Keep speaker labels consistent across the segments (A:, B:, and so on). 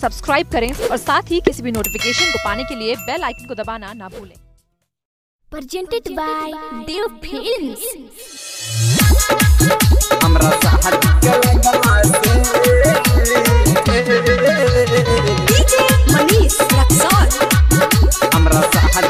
A: Subscribe करें और साथ ही किसी भी नोटिफिकेशन को पाने के लिए बेल आइकन को दबाना ना भूलें।
B: Presented by Dev Films.
C: हमरा साहब
B: DJ Manish Raksol.
C: हमरा साहब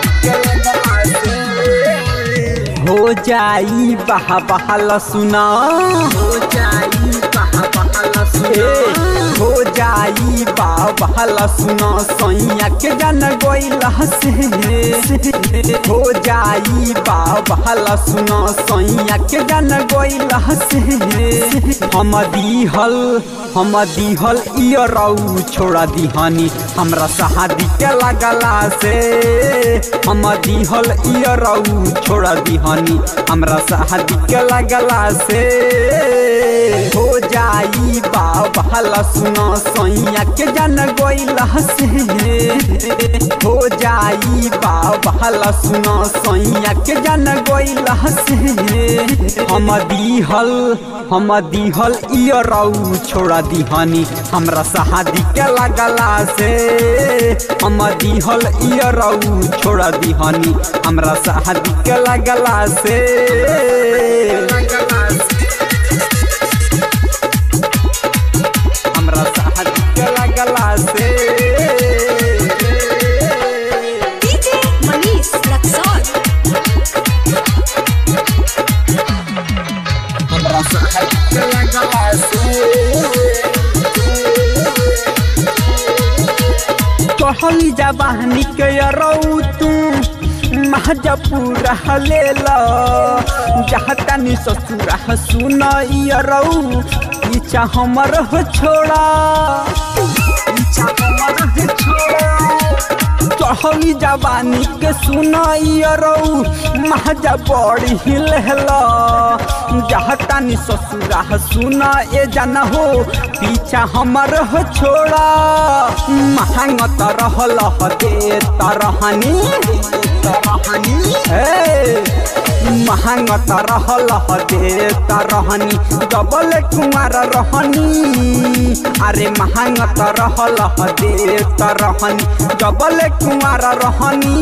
C: हो जाई बहा बहाल सुना, हो जाई बहा बहाल सुना, हो जाई बहा बहाल सुना, सैया के जन गोइला से हो जाई बहा बहाल सुना, सैया के जन गोइला से हम दिहल इयरऊ छोड़ा दिहानी हमरा शादी के लगला से, हम दिहल इयरऊ छोड़ा दिहानी हमरा शादी के लगला से हो जाई बाबा सुना, सैया के जन गोइला से हो जाई बाबा सुना, सैया के जन गोइला से हम दिहल इयरऊ छोड़ा दिहानी हमरा शादी के लगला से, हम दिहल इयरऊ छोड़ा दिहानी हमरा शादी के लगला से हमरा शादी के लगला से
B: DJ Manish Raksol.
C: हमरा शादी के लगला से कहली जवानी के रऊ तू महजपुरा लेला जहतानी ससुरा सुन रऊ इच्छा हमर हो छोड़ा, इच्छा हमर हो छोड़ा कहली जवानी के सुन रऊ महजा बड़ी हिलला जहतानी ससुरा सुन ए जन हो पीछा हमर हो छोड़ा, महंगत रहल दे तरहनी महंगत रहल दे तरहनी डबल कुमार रहनी, अरे महंगत रहल दे तरहनी डबल कुमार रहनी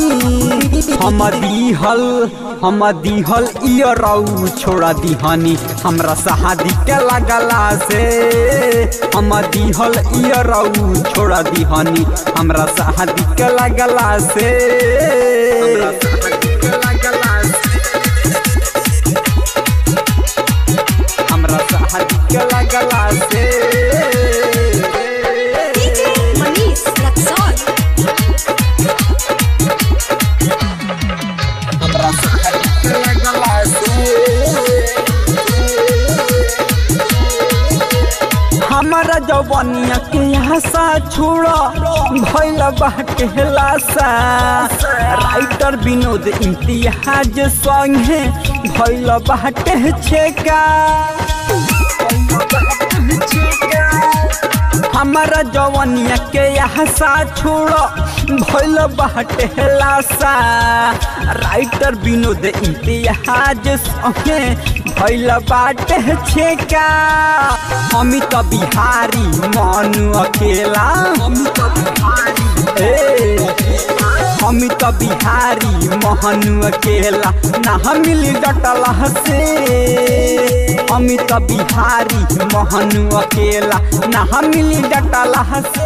C: हम दिहल इयरऊ छोड़ा दिहानी हमरा शादी के लगला से, हम दिहल इयरऊ छोड़ा दिहानी हमरा शादी के लगला से हमरा शादी के लगला से
B: DJ Manish Raksol.
C: हमरा शादी के लगला से हमारा जवानिया के आशा छोड़ा भइल बाटे लाशा, राइटर विनोद इम्तियाज संगे भइल बाटे छेका, हमारा जवानिया के आशा छोड़ा भइल बाटे लाशा, राइटर विनोद इम्तियाज संगे भइल बाटे छेका, अमित बिहारी मनु अकेला, अमित बिहारी महनु अकेला ना मिली डटला से, अमित बिहारी महनु अकेला ना मिली डटला से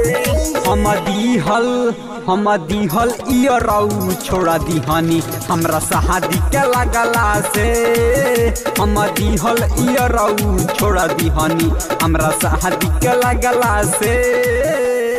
C: हम दिहल इयरऊ छोड़ा दिहानी हमरा शादी के लगला से, हम दिहल इयरऊ छोड़ा दिहानी हमरा शादी के लगला से।